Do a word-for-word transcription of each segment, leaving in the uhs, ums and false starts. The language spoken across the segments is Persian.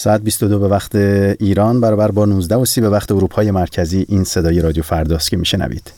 ساعت بیست و دو به وقت ایران برابر با نوزده و سی به وقت اروپای مرکزی. این صدای رادیو فرداست که میشنوید.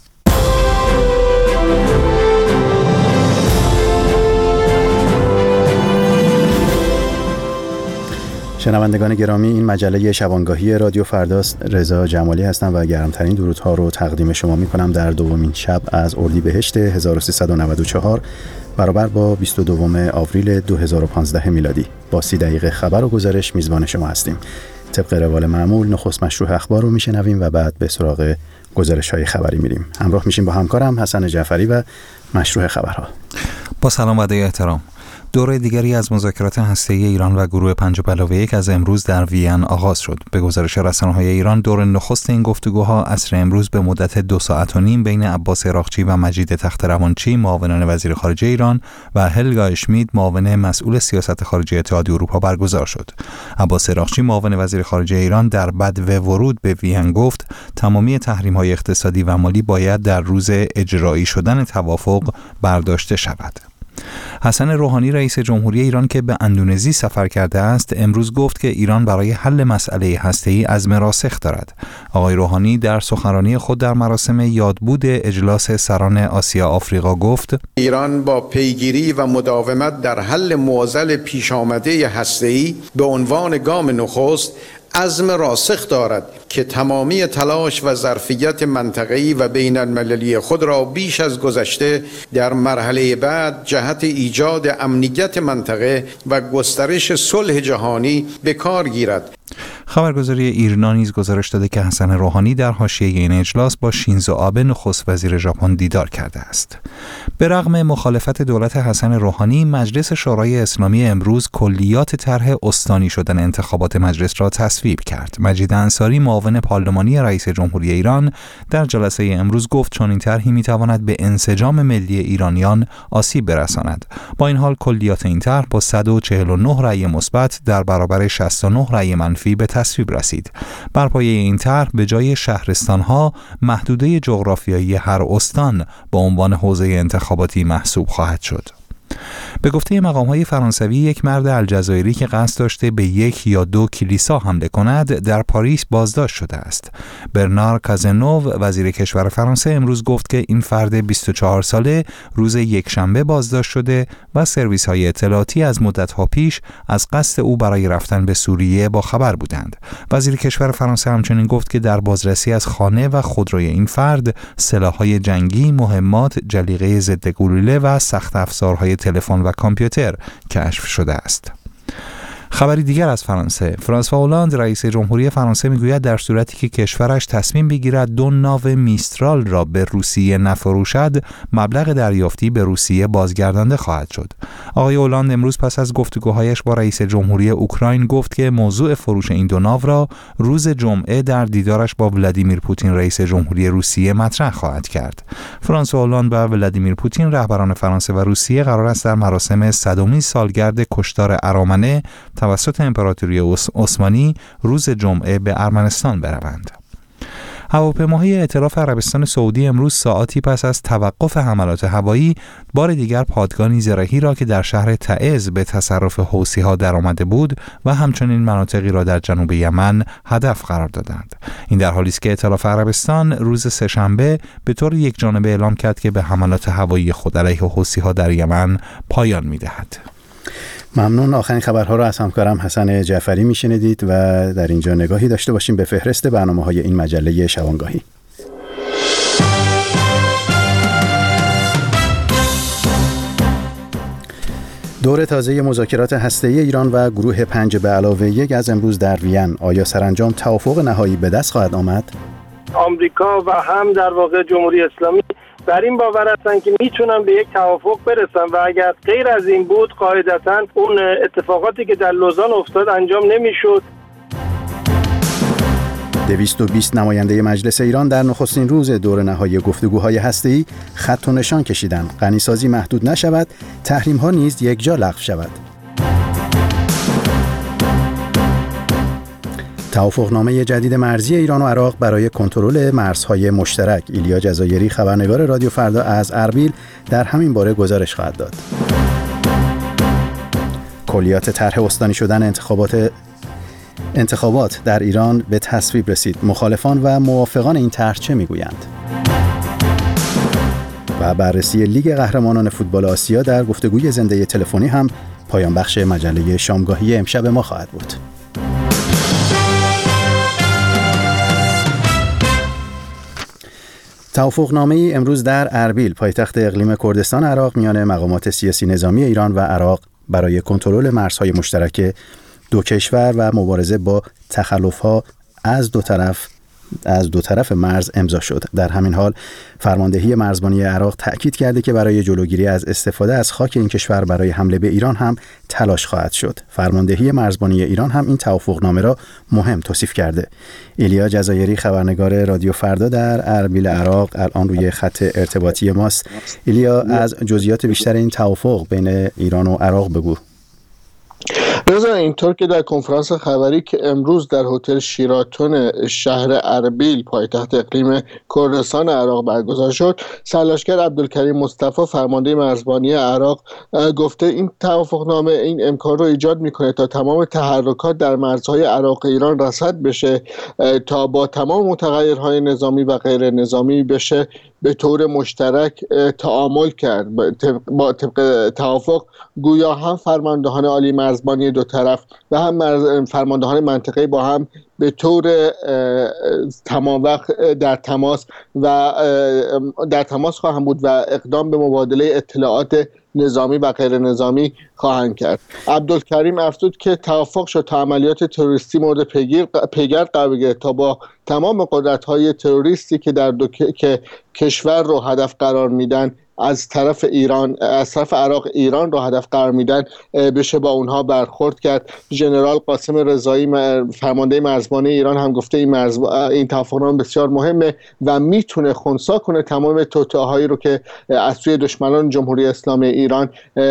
شنوندگان گرامی، این مجله شبانگاهی رادیو فرداست. رضا جمالی هستم و گرمترین درودها رو تقدیم شما می کنم در دومین شب از اردیبهشت هزار و سیصد و نود و چهار برابر با بیست و دوم آوریل دو هزار و پانزده میلادی. با سی دقیقه خبر و گزارش میزبان شما هستیم. طبق روال معمول نخست مشروح اخبار رو میشنویم و بعد به سراغ گزارش های خبری میریم. همراه میشیم با همکارم حسن جعفری و مشروح خبرها. با سلام و ادای احترام. دوره دیگری از مذاکرات هسته‌ای ایران و گروه پنج به علاوه یک از امروز در وین آغاز شد. به گزارش رسانه‌های ایران، دور نخست این گفتگوها عصر امروز به مدت دو ساعت و نیم بین عباس عراقچی و مجید تخت‌روانچی معاونان وزیر خارجه ایران و هلگا اشمید معاون مسئول سیاست خارجی اتحادیه اروپا برگزار شد. عباس عراقچی معاون وزیر خارجه ایران در بدو ورود به وین گفت تمامی تحریم‌های اقتصادی و مالی باید در روز اجرایی شدن توافق برداشته شود. حسن روحانی رئیس جمهوری ایران که به اندونزی سفر کرده است، امروز گفت که ایران برای حل مسئله هسته‌ای عزم راسخ دارد. آقای روحانی در سخنرانی خود در مراسم یادبود اجلاس سران آسیا آفریقا گفت: ایران با پیگیری و مداومت در حل معضل پیش آمده هسته‌ای به عنوان گام نخست عزم راسخ دارد که تمامی تلاش و ظرفیت منطقه‌ای و بین المللی خود را بیش از گذشته در مرحله بعد جهت ایجاد امنیت منطقه و گسترش صلح جهانی به کار گیرد. خبرگزاری ایرنا نیز گزارش داده که حسن روحانی در حاشیه این اجلاس با شینزو آبه نخست وزیر ژاپن دیدار کرده است. به رغم مخالفت دولت حسن روحانی، مجلس شورای اسلامی امروز کلیات طرح استانی شدن انتخابات مجلس را تصویب کرد. مجید انصاری معاون پارلمانی رئیس جمهوری ایران در جلسه امروز گفت چنین طرحی میتواند به انسجام ملی ایرانیان آسیب برساند. با این حال کلیات این طرح با صد و چهل و نه رأی مثبت در برابر شصت و نه رأی منفی به تصویب رسید. بر پایه این طرح به جای شهرستان‌ها محدوده جغرافیایی هر استان به عنوان حوزه انتخاباتی محسوب خواهد شد. به گفته مقام‌های فرانسوی، یک مرد الجزایری که قصد داشته به یک یا دو کلیسا حمله کند در پاریس بازداشت شده است. برنار کازنوو وزیر کشور فرانسه امروز گفت که این فرد بیست و چهار ساله روز یکشنبه بازداشت شده و سرویس‌های اطلاعاتی از مدت‌ها پیش از قصد او برای رفتن به سوریه با خبر بودند. وزیر کشور فرانسه همچنین گفت که در بازرسی از خانه و خودروی این فرد سلاح‌های جنگی، مهمات، جلیقه ضد گلوله و سخت افزارهای تلفن و کامپیوتر کشف شده است. خبری دیگر از فرانسه. فرانسوا هولند رئیس جمهوری فرانسه میگوید در صورتی که کشورش تصمیم بگیرد دو ناو میسترال را به روسیه نفروشد، مبلغ دریافتی به روسیه بازگردانده خواهد شد. آقای هولند امروز پس از گفتگوهایش با رئیس جمهوری اوکراین گفت که موضوع فروش این دو ناو را روز جمعه در دیدارش با ولادیمیر پوتین رئیس جمهوری روسیه مطرح خواهد کرد. فرانسوا هولند و ولادیمیر پوتین رهبران فرانسه و روسیه قرار است در مراسم صدمین سالگرد کشتار ارامنه توسط امپراتوری عثمانی روز جمعه به ارمنستان بروند. هواپیماهای ائتلاف عربستان سعودی امروز ساعاتی پس از توقف حملات هوایی بار دیگر پادگانی زرهی را که در شهر تعز به تصرف حوثی‌ها درآمده بود و همچنین مناطقی را در جنوب یمن هدف قرار دادند. این در حالی است که ائتلاف عربستان روز سه‌شنبه به طور یکجانبه اعلام کرد که به حملات هوایی خود علیه حوثی‌ها در یمن پایان می‌دهد. ممنون. آخرین خبرها را از همکارم حسن جعفری میشنیدید و در اینجا نگاهی داشته باشیم به فهرست برنامه‌های این مجله شبانگاهی. دور تازه مذاکرات هسته‌ای ایران و گروه پنج به علاوه یک از امروز در وین. آیا سرانجام توافق نهایی به دست خواهد آمد؟ آمریکا و هم در واقع جمهوری اسلامی بر این باور هستن که میتونن به یک توافق برسن و اگر غیر از این بود قاعدتاً اون اتفاقاتی که در لوزان افتاد انجام نمیشد. دویست و بیست نماینده مجلس ایران در نخستین روز دور نهایی گفتگوهای هسته‌ای خط و نشان کشیدند غنیسازی محدود نشود، تحریم‌ها نیز یکجا لغو شود. توافقنامه جدید مرزی ایران و عراق برای کنترل مرزهای مشترک. ایلیا جزایری خبرنگار رادیو فردا از اربیل در همین باره گزارش خواهد داد. کلیات طرح استانی شدن انتخابات انتخابات در ایران به تصویب رسید. مخالفان و موافقان این طرح چه میگویند؟ و بررسی لیگ قهرمانان فوتبال آسیا در گفتگوی زنده تلفنی هم پایان بخش مجله شامگاهی امشب ما خواهد بود. توافقنامه‌ای امروز در اربیل پایتخت اقلیم کردستان عراق میان مقامات سیاسی نظامی ایران و عراق برای کنترل مرزهای مشترک دو کشور و مبارزه با تخلف‌ها از دو طرف از دو طرف مرز امضا شد. در همین حال فرماندهی مرزبانی عراق تأکید کرده که برای جلوگیری از استفاده از خاک این کشور برای حمله به ایران هم تلاش خواهد شد. فرماندهی مرزبانی ایران هم این توافقنامه را مهم توصیف کرده. ایلیا جزایری خبرنگار رادیو فردا در اربیل عراق الان روی خط ارتباطی ماست. ایلیا، از جزئیات بیشتر این توافق بین ایران و عراق بگو. رضا، اینطور که در کنفرانس خبری که امروز در هتل شیراتون شهر اربیل پایتخت اقلیم کردستان عراق برگزار شد، سرلشکر عبدالکریم مصطفی فرمانده مرزبانی عراق گفته این توافقنامه این امکان رو ایجاد میکنه تا تمام تحرکات در مرزهای عراق ایران رصد بشه تا با تمام متغیرهای نظامی و غیر نظامی بشه به طور مشترک تعامل کرد. با طبق توافق گویا هم فرماندهان عالی مرزبانی دو طرف و هم فرماندهان منطقه با هم به طور تمام وقت در تماس و در تماس خواهند بود و اقدام به مبادله اطلاعات نظامی و غیر نظامی خواهند کرد. عبدالکریم افزود که توافق شد تا عملیات تروریستی مورد پیگیر پیگرد قرار بگیرد تا با تمام قدرت‌های تروریستی که در دو که کشور رو هدف قرار میدن از طرف ایران از طرف عراق ایران رو هدف قرار میدن بشه با اونها برخورد کرد. ژنرال قاسم رضایی فرمانده مرزبانی ایران هم گفته این مرز این توافقنامه بسیار مهمه و میتونه خنثی کنه تمام توطئه‌هایی رو که از سوی دشمنان جمهوری اسلامی ایران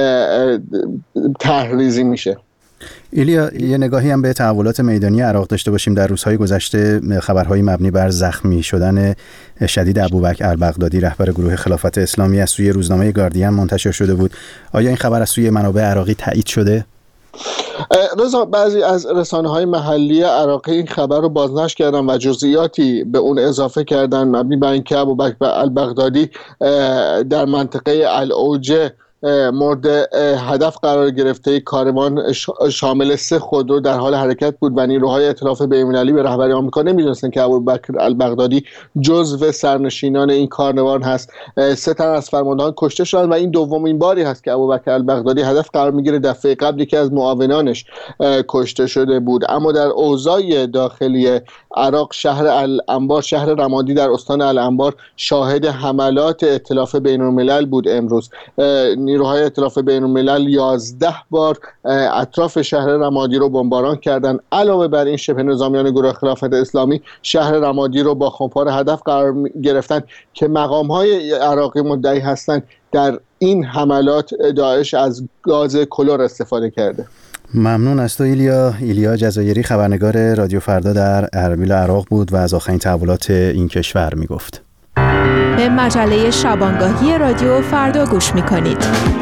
طرح‌ریزی میشه. ایلیا، یه نگاهی هم به تحولات میدانی عراق داشته باشیم. در روزهای گذشته خبرهای مبنی بر زخمی شدن شدید ابوبکر البغدادی رهبر گروه خلافت اسلامی از سوی روزنامه گاردین منتشر شده بود. آیا این خبر از سوی منابع عراقی تایید شده؟ رضا، بعضی از رسانه‌های محلی عراقی این خبر رو بازنشر کردن و جزئیاتی به اون اضافه کردن مبنی بر اینکه ابوبکر البغدادی در منطقه العوجه مورد هدف قرار گرفته کاروان شامل سه خودرو در حال حرکت بود و نیروهای ائتلاف بین‌المللی به رهبری آمریکا نمی‌دونستن که ابوبکر البغدادی جزو سرنشینان این کاروان هست. سه تن از فرماندهان کشته شدند و این دومین باری هست که ابوبکر البغدادی هدف قرار میگیره. دفعه قبل یکی از معاونانش کشته شده بود. اما در اوضاع داخلی عراق شهر الانبار شهر رمادی در استان الانبار شاهد حملات ائتلاف بین‌الملل بود. امروز نیروهای ائتلاف بین‌الملل یازده بار اطراف شهر رمادی رو بمباران کردند. علاوه بر این شبه نظامیان گروه خلافت اسلامی شهر رمادی رو با خمپار هدف قرار گرفتن که مقام‌های عراقی مدعی هستند در این حملات داعش از گاز کلور استفاده کرده. ممنون از تو ایلیا. ایلیا جزایری خبرنگار رادیو فردا در اربیل عراق بود و از آخرین تحولات این کشور میگفت. به مجله شبانگاهی رادیو فردا گوش میکنید.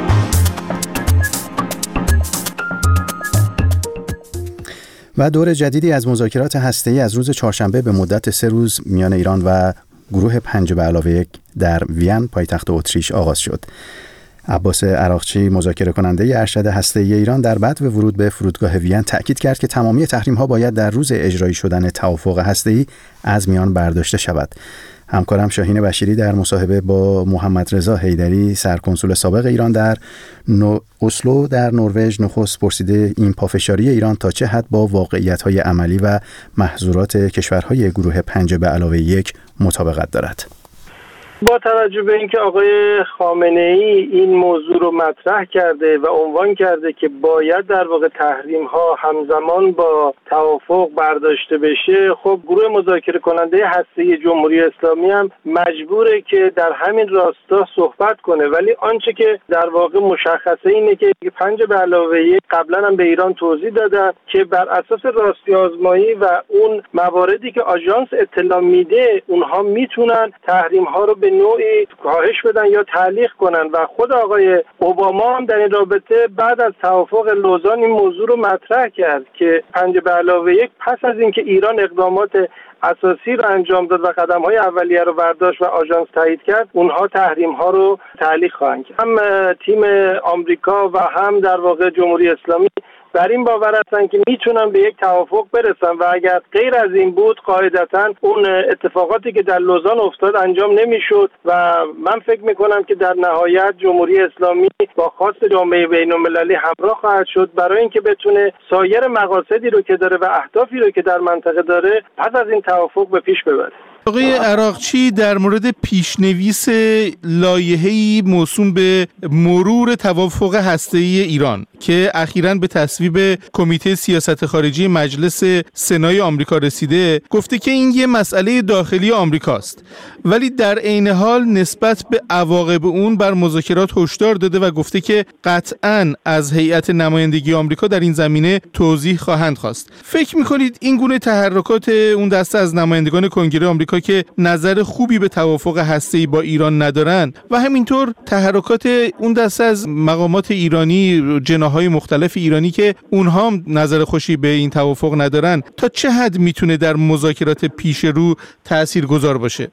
و دور جدیدی از مذاکرات هسته‌ای از روز چهارشنبه به مدت سه روز میان ایران و گروه پنج به علاوه یک در وین پایتخت اتریش آغاز شد. عباس عراقچی مذاکره کننده ارشد هسته‌ای ایران در بعد ورود به فرودگاه وین تأکید کرد که تمامی تحریم‌ها باید در روز اجرایی شدن توافق هسته‌ای از میان برداشته شود. همکارم شاهین بشیری در مصاحبه با محمد رضا حیدری سرکنسول سابق ایران در نو... اسلو در نروژ نخست پرسیده این پافشاری ایران تا چه حد با واقعیت‌های عملی و محظورات کشورهای گروه پنج به علاوه یک مطابقت دارد. با توجه به اینکه آقای خامنه‌ای این موضوع رو مطرح کرده و عنوان کرده که باید در واقع تحریم ها همزمان با توافق برداشته بشه، خب گروه مذاکره کننده هسته‌ای جمهوری اسلامی هم مجبوره که در همین راستا صحبت کنه. ولی آنچه که در واقع مشخصه اینه که پنج به علاوه یک قبلا هم به ایران توضیح دادن که بر اساس راستی آزمایی و اون مواردی که آژانس اطلاع میده اونها میتونن تحریم ها رو به نوعی کاهش بدن یا تعلیق کنن و خود آقای اوباما هم در این رابطه بعد از توافق لوزان این موضوع رو مطرح کرد که پنج به علاوه یک پس از اینکه ایران اقدامات اساسی رو انجام داد و قدم‌های اولیه رو برداشت و آژانس تایید کرد، اونها تحریم‌ها رو تعلیق خواهند کرد. هم تیم آمریکا و هم در واقع جمهوری اسلامی بر این باور هستن که میتونن به یک توافق برسن و اگر غیر از این بود قاعدتاً اون اتفاقاتی که در لوزان افتاد انجام نمیشد و من فکر میکنم که در نهایت جمهوری اسلامی با خواست جامعه بین‌المللی همراه خواهد شد برای اینکه بتونه سایر مقاصدی رو که داره و اهدافی رو که در منطقه داره پس از این توافق به پیش ببره. آقای عراقچی در مورد پیشنویس لایحه‌ای موسوم به مرور توافق هسته‌ای ایران که اخیراً به تصویب کمیته سیاست خارجی مجلس سنای آمریکا رسیده، گفته که این یه مسئله داخلی آمریکاست، ولی در عین حال نسبت به عواقب اون بر مذاکرات هشدار داده و گفته که قطعاً از هیئت نمایندگی آمریکا در این زمینه توضیح خواهند خواست. فکر می‌کنید این گونه تحرکات اون دسته از نمایندگان کنگره آمریکا که نظر خوبی به توافق هسته‌ای با ایران ندارن و همینطور تحرکات اون دسته از مقامات ایرانی، جناح‌های مختلف ایرانی که اونها هم نظر خوشی به این توافق ندارن، تا چه حد میتونه در مذاکرات پیش رو تاثیرگذار باشه؟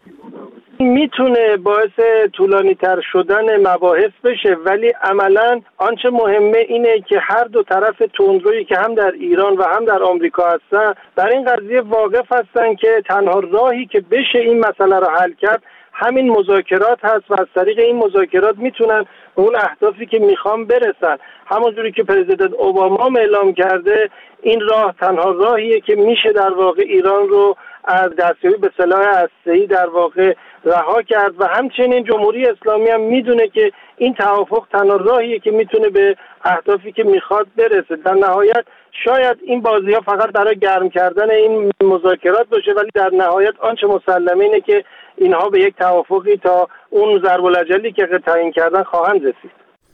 میتونه باعث طولانی تر شدن مباحث بشه، ولی عملا آنچه مهمه اینه که هر دو طرف تندرویی که هم در ایران و هم در آمریکا هستن در این قضیه واقف هستن که تنها راهی که بشه این مسئله رو حل کرد همین مذاکرات هست و از طریق این مذاکرات میتونن به اون اهدافی که میخوان برسن. همونجوری که پرزیدنت اوباما اعلام کرده این راه تنها راهیه که میشه در واقع ایران رو از دستیابی به سلاح هسته‌ای در واقع رها کرد و همچنین جمهوری اسلامی هم میدونه که این توافق تنها راهیه که میتونه به اهدافی که میخواد برسه. در نهایت شاید این بازی ها فقط برای گرم کردن این مذاکرات باشه، ولی در نهایت آنچه مسلمه اینه که اینها به یک توافقی تا اون ضرب الاجلی که تعیین کردن خواهند رسید.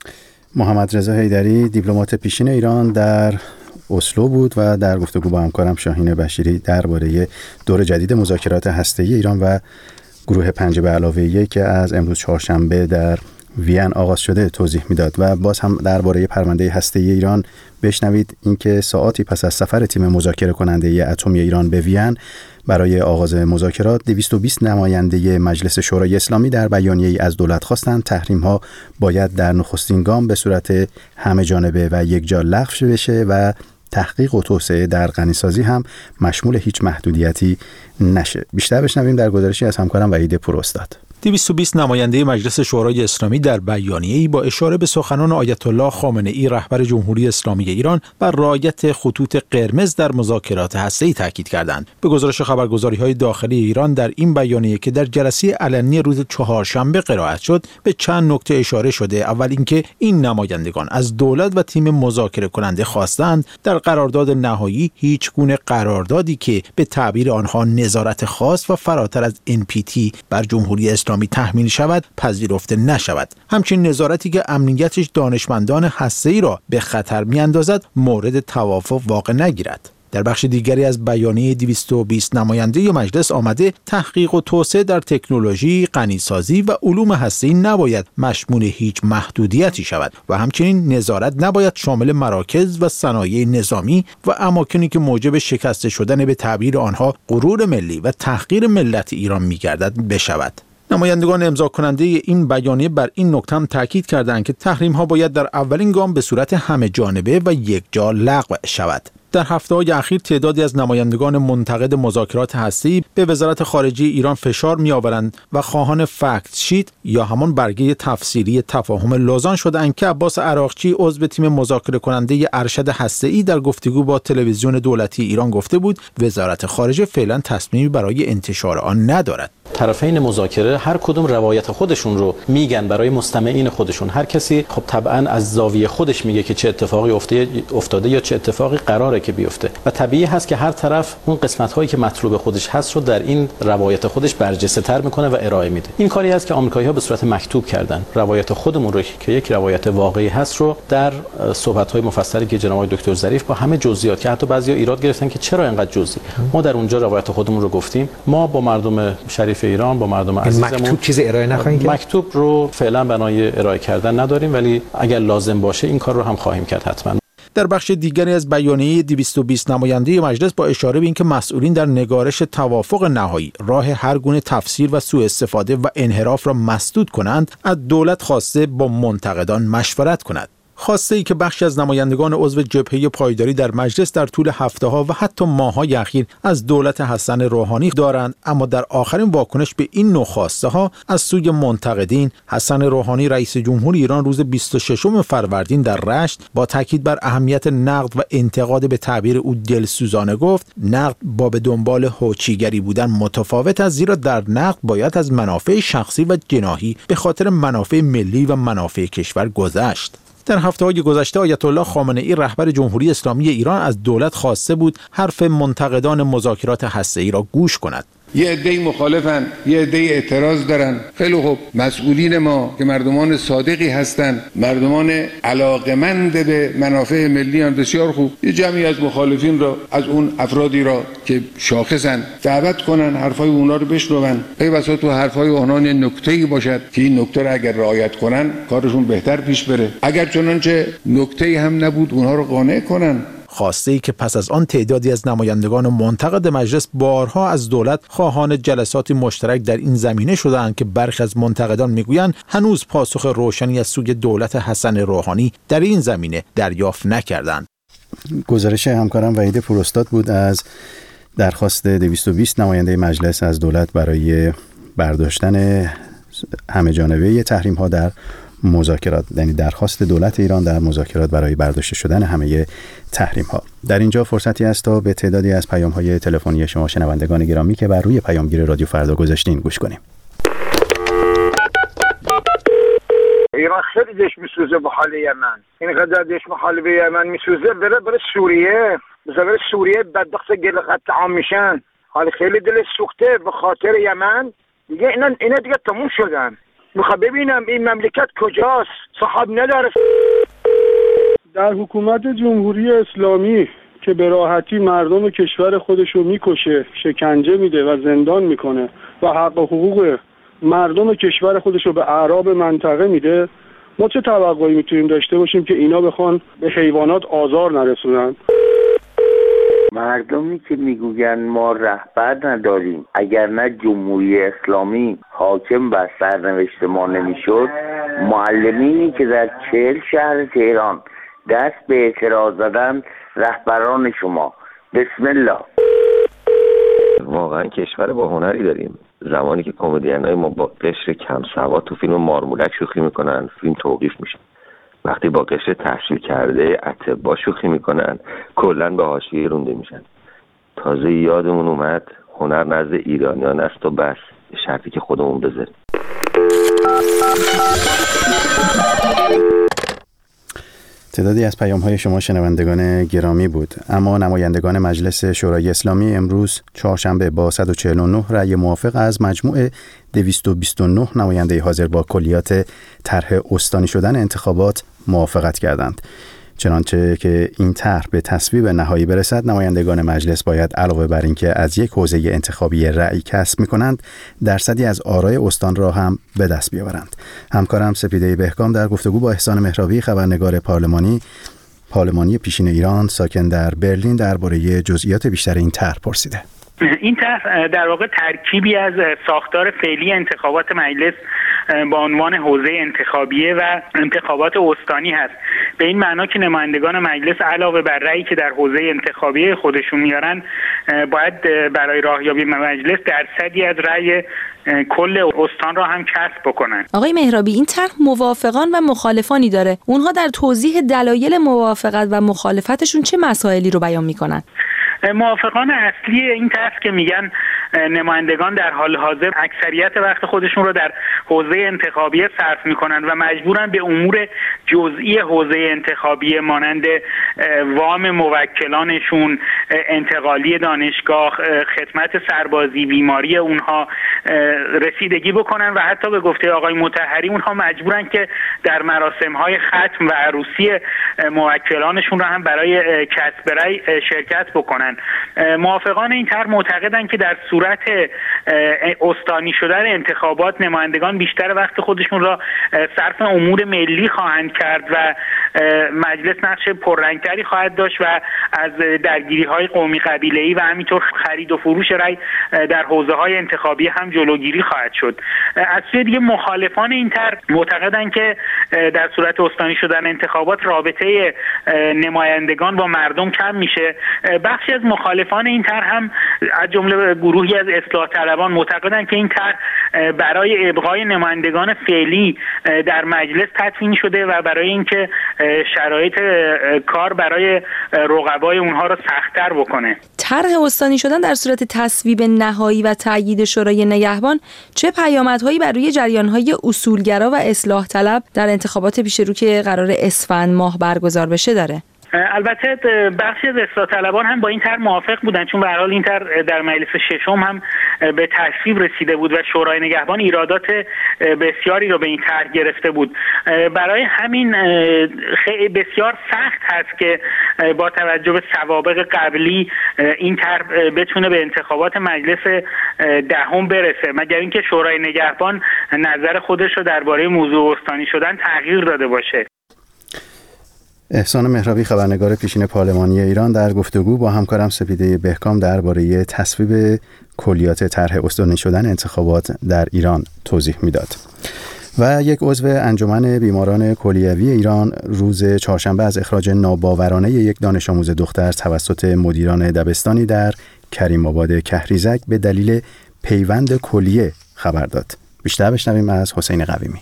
محمد رضا حیدری، دیپلمات پیشین ایران، در اسلو بود و در گفتگو با همکارم شاهین بشیری درباره دور جدید مذاکرات هسته‌ای ایران و گروه پنج به علاوه یک که از امروز چهارشنبه در وین آغاز شده توضیح میداد و باز هم درباره پرونده هسته‌ای ایران بشنوید اینکه ساعاتی پس از سفر تیم مذاکره کننده اتمی ایران به وین برای آغاز مذاکرات دویست و بیست نماینده مجلس شورای اسلامی در بیانیه‌ای از دولت خواستند تحریم‌ها باید در نخستین گام به صورت همه جانبه و یکجا لغو بشه و تحقیق و توسعه در غنیسازی هم مشمول هیچ محدودیتی نشه. بیشتر بشنویم در گزارشی از همکارم وحید پوراستاد. دویست و بیست نماینده مجلس شورای اسلامی در بیانیه‌ای با اشاره به سخنان آیت الله خامنه‌ای رهبر جمهوری اسلامی ایران بر رعایت خطوط قرمز در مذاکرات هسته‌ای تاکید کردند. به گزارش خبرگزاری‌های داخلی ایران در این بیانیه که در جلسه علنی روز چهارشنبه قرائت شد به چند نکته اشاره شده. اول اینکه این نمایندگان از دولت و تیم مذاکره کننده خواستند در قرارداد نهایی هیچ گونه قراردادی که به تعبیر آنها نظارت خاص و فراتر از ان پی تی بر جمهوری اسلامی تحمیل شود پذیرفته نشود. همچنین نظارتی که امنیتش دانشمندان هسته‌ای را به خطر می‌اندازد مورد توافق واقع نگیرد. در بخش دیگری از بیانیه دویست و بیست نماینده مجلس آمده تحقیق و توسعه در تکنولوژی، غنیسازی و علوم هسته‌ای نباید مشمول هیچ محدودیتی شود و همچنین نظارت نباید شامل مراکز و صنایع نظامی و اماکنی که موجب شکسته شدن به تعبیر آنها غرور ملی و تحقیر ملت ایران می‌گردد بشود. نمایندگان امضا کننده این بیانیه بر این نکته هم تاکید کردند که تحریم‌ها باید در اولین گام به صورت همه جانبه و یکجا لغو شود. در هفته‌های اخیر تعدادی از نمایندگان منتقد مذاکرات هسته‌ای به وزارت خارجه ایران فشار می‌آورند و خواهان فکت شیت یا همان برگه تفسیری تفاهم لوزان شدند که عباس عراقچی عضو تیم مذاکره کننده ارشد هسته‌ای در گفتگو با تلویزیون دولتی ایران گفته بود وزارت خارجه فعلا تصمیمی برای انتشار آن ندارد. طرفین مذاکره هر کدوم روایت خودشون رو میگن برای مستمعین خودشون. هر کسی خب طبعا از زاویه خودش میگه که چه اتفاقی افتاده یا چه اتفاقی قراره که بیفته و طبیعی هست که هر طرف اون قسمت‌هایی که مطلوب خودش هست رو در این روایت خودش برجسته‌تر میکنه و ارائه میده. این کاری است که آمریکایی‌ها به صورت مکتوب کردن. روایت خودمون رو که یک روایت واقعی هست رو در صحبت‌های مفصلی که جناب دکتر ظریف با همه جزئیات که حتی بعضیا ایراد گرفتن که چرا اینقدر جزئی، ما در اونجا روایت خودمون رو گفتیم. ما با مردم شریف ایران، با مردم عزیزمون مکتوب چیز ارائه نخواهیم کرد. مکتوب رو فعلا بنای ارائه کردن نداریم، ولی اگر لازم باشه این کار رو هم خواهیم کرد حتما. در بخش دیگری از بیانیه دویست و بیست نماینده مجلس با اشاره به اینکه مسئولین در نگارش توافق نهایی راه هر گونه تفسیر و سوء استفاده و انحراف را مسدود کنند، از دولت خواسته با منتقدان مشورت کند. خواسته ای که بخشی از نمایندگان عضو جبهه پایداری در مجلس در طول هفته‌ها و حتی ماه‌های اخیر از دولت حسن روحانی دارند، اما در آخرین واکنش به این نوع خواسته ها از سوی منتقدین، حسن روحانی رئیس جمهور ایران روز بیست و ششم فروردین در رشت با تاکید بر اهمیت نقد و انتقاد به تعبیر او دلسوزانه گفت: نقد با به دنبال هوچیگری بودن متفاوت است، زیرا در نقد باید از منافع شخصی و جناحی به خاطر منافع ملی و منافع کشور گذشت. در هفته‌های گذشته آیت الله خامنه‌ای رهبر جمهوری اسلامی ایران از دولت خواسته بود حرف منتقدان مذاکرات هسته‌ای را گوش کند. یه عده‌ای مخالفن، یه عده‌ای اعتراض دارن. خیلی خوب، مسئولین ما که مردمان صادقی هستند، مردمان علاقمند به منافع ملی ان، بسیار خوب، یه جمعی از مخالفین را، از اون افرادی را که شاخصن دعوت کنن، حرفای اونا رو بشنون. پیوسته تو حرفای اونها نکته‌ای باشد که این نکته را اگر رعایت کنن کارشون بهتر پیش بره. اگر چنانچه نکته‌ای هم نبود اونها رو قانع کنن. خواسته ای که پس از آن تعدادی از نمایندگان منتقد مجلس بارها از دولت خواهان جلسات مشترک در این زمینه شدند که برخی از منتقدان میگویند هنوز پاسخ روشنی از سوی دولت حسن روحانی در این زمینه دریافت نکردند. گزارش همکارم وحید پوراستاد بود از درخواست دویست و بیست نماینده مجلس از دولت برای برداشتن همه جانبه تحریم ها در مذاکرات، یعنی درخواست دولت ایران در مذاکرات برای برداشته شدن همه تحریم ها. در اینجا فرصتی است تا به تعدادی از پیام های تلفنی شما شنوندگان گرامی که بر روی پیامگیر رادیو فردا گذاشتین گوش کنیم. ایران خیلی دش میسوزه به حال یمن، اینقدر دش به حال یمن میسوزه، بره بره سوریه، بره سوریه بدبخت گل قطع عام میشن. حال خیلی دل سوخته به خاطر یمن دیگه. اینا اینا دیگه تموم شدن. میخوام ببینم این مملکت کجاست، صاحب نداره. در حکومت جمهوری اسلامی که به راحتی مردم کشور خودشو میکشه، شکنجه میده و زندان میکنه و حق و حقوق مردم کشور خودشو به اعراب منطقه میده، ما چه توقعی میتونیم داشته باشیم که اینا بخوان به حیوانات آزار نرسونن؟ مردمی که میگوین ما رهبر نداریم، اگر نه جمهوری اسلامی حاکم بر سرنوشت ما نمیشد، معلمینی که در چهل شهر تهران دست به اعتراض زدن رهبران شما. بسم الله. واقعا کشور با هنری داریم. زمانی که کمدینای ما با قشر کم سواد تو فیلم مارمولک شوخی میکنن، فیلم توقیف میشه. وقتی با قشر تحصیل کرده اتباع شوخی میکنن، کلا به حاشیه رونده میشن. تازه یادمون اومد هنر نزد ایرانیان است و بس، شرطی که خودمون بذاریم. تعدادی از پیام‌های شما شنوندگان گرامی بود، اما نمایندگان مجلس شورای اسلامی امروز چهارشنبه با صد و چهل و نه رأی موافق از مجموع دویست و بیست و نه نماینده حاضر با کلیات طرح استانی شدن انتخابات موافقت کردند. چنانچه که این طرح به تصویب نهایی برسد، نمایندگان مجلس باید علاوه بر اینکه از یک حوزه انتخابی رأی کسب می‌کنند، درصدی از آرای استان را هم به دست بیاورند. همکارم سپیده بهکام در گفتگو با احسان مهرابی، خبرنگار پارلمانی پارلمانی پیشین ایران ساکن در برلین، درباره جزئیات بیشتر این طرح پرسیده. این طرح در واقع ترکیبی از ساختار فعلی انتخابات مجلس با عنوان حوزه انتخابیه و انتخابات استانی هست، به این معنا که نمایندگان مجلس علاوه بر رأیی که در حوزه انتخابیه خودشون میارن، باید برای راهیابی مجلس درصدی از رأی کل استان را هم کسب بکنن. آقای مهرابی، این طرح موافقان و مخالفانی داره. اونها در توضیح دلایل موافقت و مخالفتشون چه مسائلی رو بیان میکنن؟ موافقان اصلی این طرح که میگن نمایندگان در حال حاضر اکثریت وقت خودشون رو در حوزه انتخابی صرف میکنن و مجبورن به امور جزئی حوزه انتخابی مانند وام موکلانشون، انتقالی دانشگاه، خدمت سربازی، بیماری اونها رسیدگی بکنن و حتی به گفته آقای مطهری اونها مجبورن که در مراسم‌های ختم و عروسی موکلانشون رو هم برای کسب رأی شرکت بکنن. موافقان این طرح معتقدن که در صورت استانی شدن انتخابات نمایندگان بیشتر وقت خودشون را صرف امور ملی خواهند کرد و مجلس نقش پررنگتری خواهد داشت و از درگیری‌های قومی قبیله‌ای و همینطور خرید و فروش رأی در حوزه‌های انتخابی هم جلوگیری خواهد شد. از سوی دیگه مخالفان این طرح معتقدن که در صورت استانی شدن انتخابات رابطه نمایندگان با مردم کم میشه. بخشی از مخالفان این طرح هم از جمله گروهی از اصلاح طلبان معتقدن که این طرح برای ابقای نمایندگان فعلی در مجلس تدوین شده و برای اینکه شرایط کار برای رقبای اونها رو سخت‌تر بکنه. طرح استانی شدن در صورت تصویب نهایی و تأیید شورای نگهبان چه پیامدهایی بر روی جریان‌های اصولگرا و اصلاح طلب در انتخابات پیش رو که قرار اسفند ماه برگزار بشه داره؟ البته بخشی از اصلاح طلبان هم با این طرح موافق بودن، چون به هر حال این طرح در مجلس ششم هم به تصویب رسیده بود و شورای نگهبان ایرادات بسیاری رو به این طرح گرفته بود. برای همین بسیار سخت هست که با توجه به سوابق قبلی این طرح بتونه به انتخابات مجلس دهم برسه، مگر اینکه شورای نگهبان نظر خودش رو درباره موضوع استانی شدن تغییر داده باشه. احسان مهرابی، خبرنگار پیشین پارلمانی ایران، در گفتگو با همکارم سپیده بهکام درباره تصویب کلیات طرح استانی شدن انتخابات در ایران توضیح میداد. و یک عضو انجمن بیماران کلیوی ایران روز چهارشنبه از اخراج ناباورانه یک دانش آموز دختر توسط مدیران دبستانی در کریم آباد کهریزک به دلیل پیوند کلیه خبر داد. بیشتر بشنویم از حسین قویمی.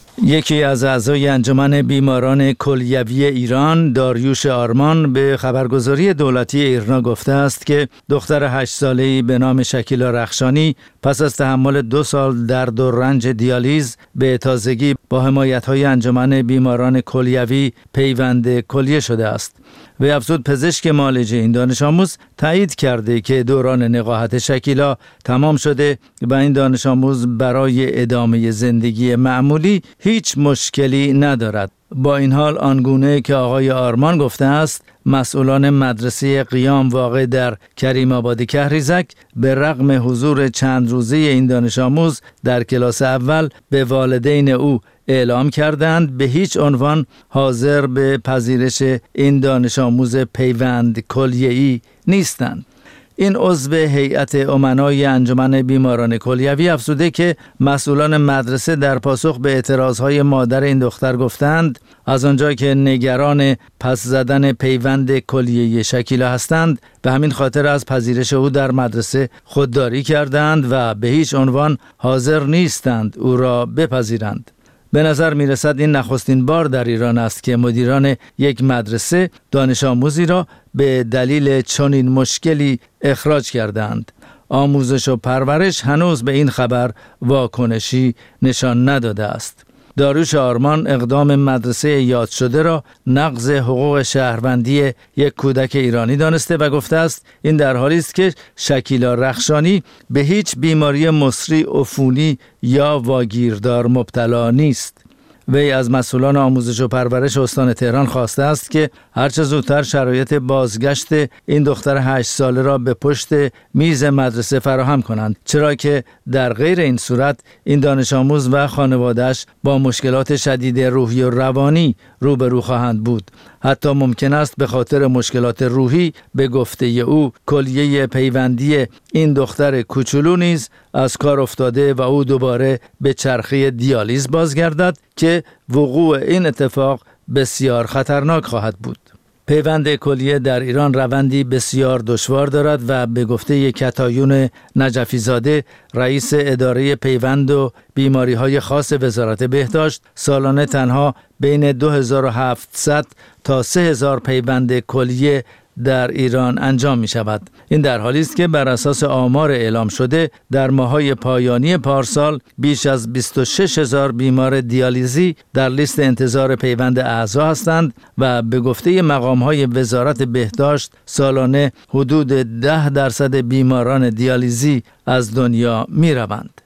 یکی از اعضای انجمن بیماران کلیوی ایران، داریوش آرمان، به خبرگزاری دولتی ایرنا گفته است که دختر هشت ساله‌ای به نام شکیلا رخشانی پس از تحمل دو سال درد و رنج دیالیز به تازگی با حمایت‌های انجمن بیماران کلیوی پیوند کلیه شده است. و افزود پزشک معالج این دانش آموز تایید کرده که دوران نقاهت شکیلا تمام شده و این دانش آموز برای ادامه زندگی معمولی هیچ مشکلی ندارد. با این حال آنگونه که آقای آرمان گفته است، مسئولان مدرسه قیام واقع در کریم آباد کهریزک به رغم حضور چند روزه این دانش آموز در کلاس اول به والدین او اعلام کردند به هیچ عنوان حاضر به پذیرش این دانش آموز پیوند کلیه‌ای نیستند. این عضو هیئت امنای انجمن بیماران کلیوی افزوده که مسئولان مدرسه در پاسخ به اعتراضهای مادر این دختر گفتند از آنجا که نگران پس زدن پیوند کلیه شکیلا هستند، به همین خاطر از پذیرش او در مدرسه خودداری کردند و به هیچ عنوان حاضر نیستند او را بپذیرند. به نظر می رسد این نخستین بار در ایران است که مدیران یک مدرسه دانش آموزی را به دلیل چنین مشکلی اخراج کردند. آموزش و پرورش هنوز به این خبر واکنشی نشان نداده است. داریوش آرمان اقدام مدرسه یاد شده را نقض حقوق شهروندی یک کودک ایرانی دانسته و گفته است این در حالی است که شکیلا رخشانی به هیچ بیماری مصری عفونی یا واگیردار مبتلا نیست. وی از مسئولان آموزش و پرورش استان تهران خواسته است که هرچه زودتر شرایط بازگشت این دختر هشت ساله را به پشت میز مدرسه فراهم کنند، چرا که در غیر این صورت این دانش آموز و خانواده‌اش با مشکلات شدید روحی و روانی روبرو خواهند بود. حتی ممکن است به خاطر مشکلات روحی به گفته او کلیه پیوندی این دختر کوچولو نیز از کار افتاده و او دوباره به چرخه دیالیز بازگردد که وقوع این اتفاق بسیار خطرناک خواهد بود. پیوند کلیه در ایران روندی بسیار دشوار دارد و به گفته کتایون نجفی زاده، رئیس اداره پیوند و بیماری‌های خاص وزارت بهداشت، سالانه تنها بین دو هزار و هفتصد تا سه هزار پیوند کلیه در ایران انجام می شود. این در حالی است که بر اساس آمار اعلام شده در ماه‌های پایانی پارسال بیش از بیست و شش هزار بیمار دیالیزی در لیست انتظار پیوند اعضا هستند و به گفته مقام‌های وزارت بهداشت سالانه حدود ده درصد بیماران دیالیزی از دنیا می روند.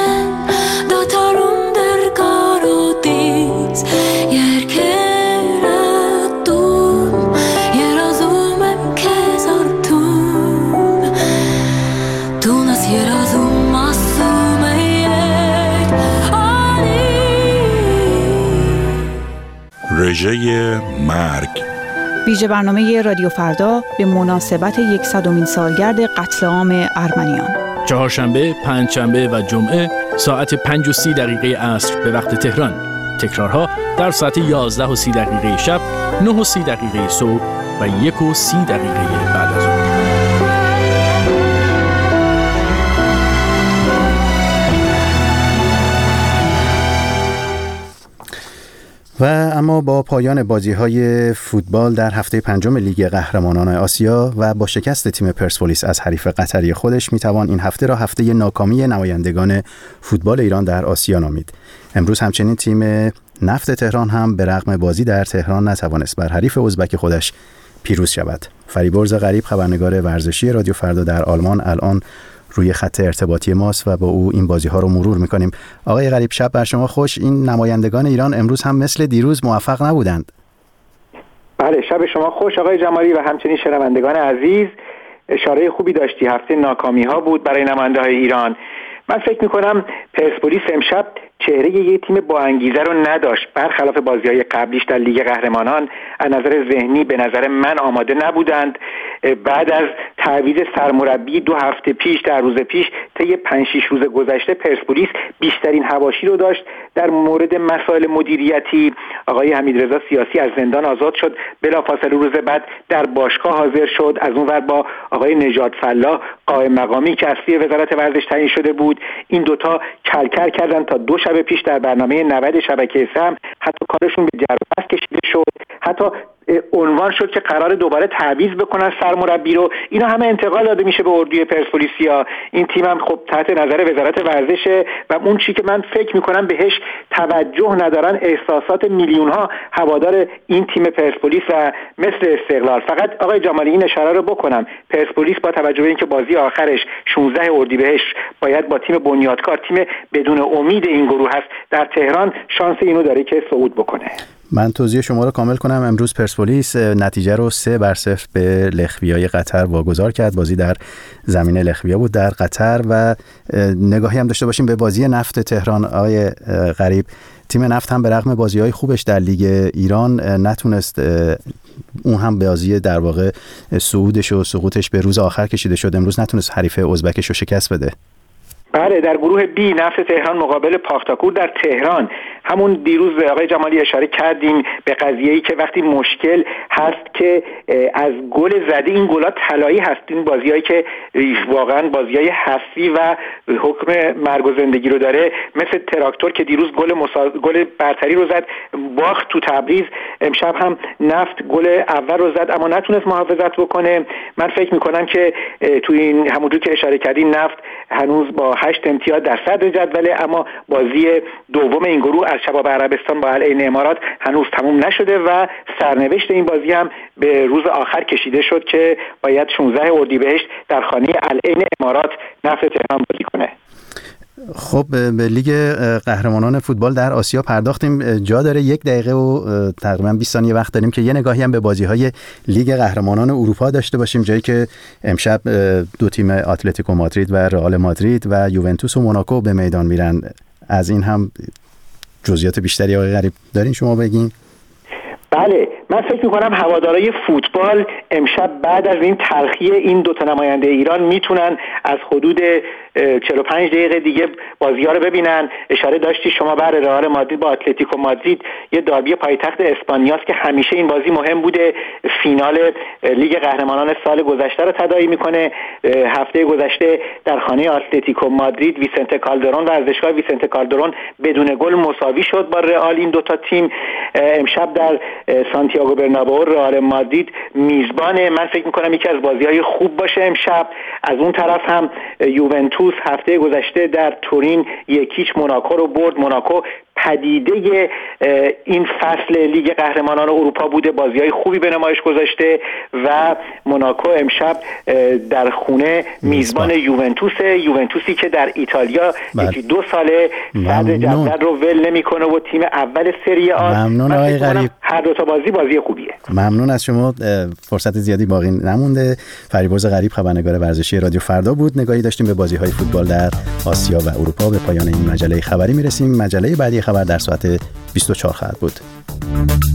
رژه مرگ. ویژه برنامه رادیو فردا به مناسبت یکصدمین سالگرد قتل عام ارمنیان. چهارشنبه، پنجشنبه و جمعه ساعت پنج و سی دقیقه عصر به وقت تهران. تکرارها در ساعت یازده و سی دقیقه شب، نه و سی دقیقه صبح و یک و سی دقیقه بعد از ظهر. و اما با پایان بازی‌های فوتبال در هفته پنجم لیگ قهرمانان آسیا و با شکست تیم پرسپولیس از حریف قطری خودش میتوان این هفته را هفته ناکامی نمایندگان فوتبال ایران در آسیا نامید. امروز همچنین تیم نفت تهران هم به رغم بازی در تهران نتوانست بر حریف ازبک خودش پیروز شود. فریبرز غریب خبرنگار ورزشی رادیو فردا در آلمان الان روی خط ارتباطی ماست و با او این بازی ها رو مرور میکنیم. آقای غریب، شب بر شما خوش. این نمایندگان ایران امروز هم مثل دیروز موفق نبودند. بله، شب شما خوش آقای جمالی و همچنین شنوندگان عزیز. اشاره خوبی داشتی، هفته ناکامی ها بود برای نماینده های ایران. من فکر میکنم پرسپولیس امشب چهره یه تیم با انگیزه رو نداشت. برخلاف بازی‌های قبلیش در لیگ قهرمانان از نظر ذهنی به نظر من آماده نبودند. بعد از تعویض سرمربی دو هفته پیش در روز پیش طی پنج شش روز گذشته پرسپولیس بیشترین حواشی رو داشت. در مورد مسائل مدیریتی آقای حمیدرضا سیاسی از زندان آزاد شد، بلافاصله روز بعد در باشگاه حاضر شد. از اون ور با آقای نژاد فلاح قائم مقامی که از سوی وزارت ورزش تعیین شده بود، این دوتا کلکل کردن تا دو شب پیش در برنامه نود شبکه سه هم حتی کارشون به جر و بحث کشیده شد. حتی عنوان شد که قرار دوباره تعویض بکنن سرمربی رو. اینا همه انتقال داده میشه به اردوی پرسپولیسیا. این تیم هم خب تحت نظر وزارت ورزشه و اون چی که من فکر میکنم بهش توجه ندارن احساسات میلیون ها هوادار این تیم پرسپولیس و مثل استقلال. فقط آقای جمالی این اشاره رو بکنم، پرسپولیس با توجه به اینکه بازی آخرش شانزده اردیبهشت باید با تیم بنیادکار، تیم بدون امید این گروه هست، در تهران شانس اینو داره که صعود بکنه. من توضیح شما رو کامل کنم. امروز پرسپولیس نتیجه رو سه بر صفر به لخویای قطر واگذار کرد. بازی در زمین لخویا بود در قطر. و نگاهی هم داشته باشیم به بازی نفت تهران. آقای غریب، تیم نفت هم به رغم بازی‌های خوبش در لیگ ایران نتونست، اون هم بازی در واقع صعودش و سقوطش به روز آخر کشیده شد، امروز نتونست حریف ازبکش رو شکست بده. بله، در گروه بی نفت تهران مقابل پاختاکور در تهران، همون دیروز آقای جمالی اشاره کردیم به قضیه‌ای که وقتی مشکل هست که از گل زده، این گل‌ها طلایی هست، این بازیایی که واقعا بازیای حسی و حکم مرگ و زندگی رو داره، مثل تراکتور که دیروز گل مسا... گل برتری رو زد، باخت تو تبریز. امشب هم نفت گل اول رو زد اما نتونست محافظت بکنه. من فکر می‌کنم که تو این همونجور که اشاره کردین نفت هنوز با هشت امتیاز در صدر جدوله، اما بازی دوم این گروه از شباب عربستان با العین امارات هنوز تموم نشده و سرنوشت این بازی هم به روز آخر کشیده شد که باید شانزده اردیبهشت در خانه العین امارات نفت تهران بازی کنه. خب به لیگ قهرمانان فوتبال در آسیا پرداختیم. جا داره یک دقیقه و تقریبا بیست ثانیه وقت داریم که یه نگاهی هم به بازی‌های لیگ قهرمانان اروپا داشته باشیم، جایی که امشب دو تیم اتلتیکو مادرید و رئال مادرید و یوونتوس و موناکو به میدان میرن. از این هم جزئیات بیشتری آقای غریب دارین شما بگین؟ بله، من فکر میکنم هوادارهای فوتبال امشب بعد از این تلخی این دو تا نماینده ایران میتونن از حدود چهل و پنج دقیقه دیگه بازی‌ها رو ببینن. اشاره داشتی شما بر رئال مادرید با اتلتیکو مادرید، یه داربی پایتخت اسپانیاست که همیشه این بازی مهم بوده. فینال لیگ قهرمانان سال گذشته رو تداعی میکنه. هفته گذشته در خانه اتلتیکو مادرید ویسنته کالدرون و ورزشگاه ویسنته کالدرون بدون گل مساوی شد با رئال این دو تا تیم. امشب در سانتیاگو برنابئو رئال مادرید میزبانه. من فکر میکنم یکی از بازی‌های خوب باشه امشب. از اون طرف هم یوونتوس هفته گذشته در تورین یکیچ موناکو رو برد. موناکو پدیده این فصل لیگ قهرمانان اروپا بوده، بازی‌های خوبی به نمایش گذاشته و موناکو امشب در خونه میزبان یوونتوس، یوونتوسی که در ایتالیا یکی دو ساله صدر جدول رو ول نمی‌کنه و تیم اول سری آ. ممنون آقای غریب. هر دو تا بازی بازی خوبیه. ممنون از شما. فرصت زیادی باقی نمونده. فریبرز غریب خبرنگار ورزشی رادیو فردا بود. نگاهی داشتیم به بازی‌های فوتبال در آسیا و اروپا. به پایان این مجله خبری میرسیم. مجله بعدی خبر در ساعت بیست و چهار خواهد بود.